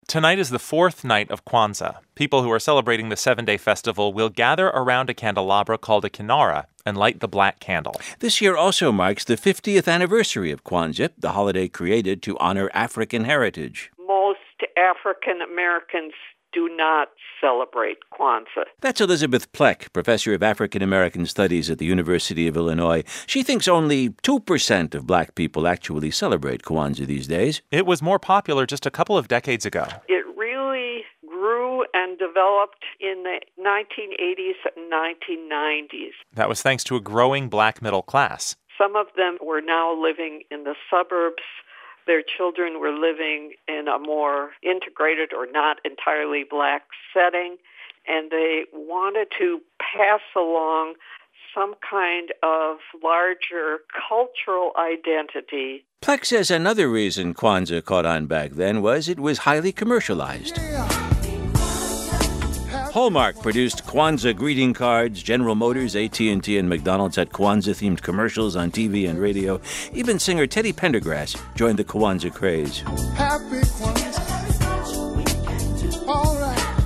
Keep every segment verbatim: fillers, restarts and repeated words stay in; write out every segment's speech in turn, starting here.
Tonight is the fourth night of Kwanzaa. People who are celebrating the seven-day festival will gather around a candelabra called a kinara and light the black candle. This year also marks the fiftieth anniversary of Kwanzaa, the holiday created to honor African heritage. Most African Americans do not celebrate Kwanzaa. That's Elizabeth Pleck, professor of African American Studies at the University of Illinois. She thinks only two percent of black people actually celebrate Kwanzaa these days. It was more popular just a couple of decades ago. It really grew and developed in the nineteen eighties and nineteen nineties. That was thanks to a growing black middle class. Some of them were now living in the suburbs. Their children were living in a more integrated or not entirely black setting, and they wanted to pass along some kind of larger cultural identity. Pleck says another reason Kwanzaa caught on back then was it was highly commercialized. Hallmark produced Kwanzaa greeting cards. General Motors, A T and T, and McDonald's had Kwanzaa-themed commercials on T V and radio. Even singer Teddy Pendergrass joined the Kwanzaa craze. Happy Kwanzaa. All right.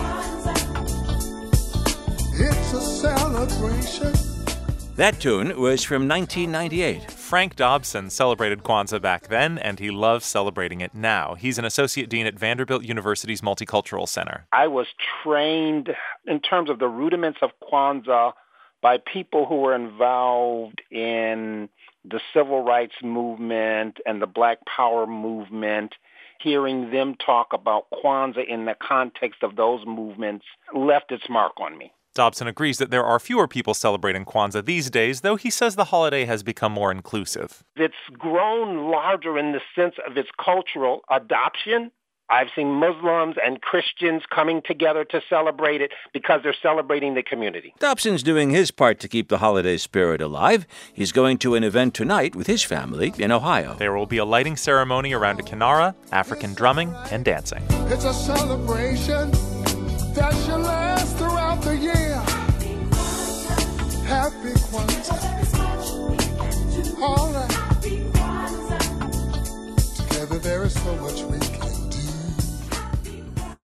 It's a celebration. That tune was from nineteen ninety-eight. Frank Dobson celebrated Kwanzaa back then, and he loves celebrating it now. He's an associate dean at Vanderbilt University's Multicultural Center. I was trained in terms of the rudiments of Kwanzaa by people who were involved in the civil rights movement and the Black Power movement. Hearing them talk about Kwanzaa in the context of those movements left its mark on me. Dobson agrees that there are fewer people celebrating Kwanzaa these days, though he says the holiday has become more inclusive. It's grown larger in the sense of its cultural adoption. I've seen Muslims and Christians coming together to celebrate it because they're celebrating the community. Dobson's doing his part to keep the holiday spirit alive. He's going to an event tonight with his family in Ohio. There will be a lighting ceremony around a kinara, African drumming, and dancing. It's a celebration that shall last throughout the year. Happy Kwanzaa. All right. Together there is so much we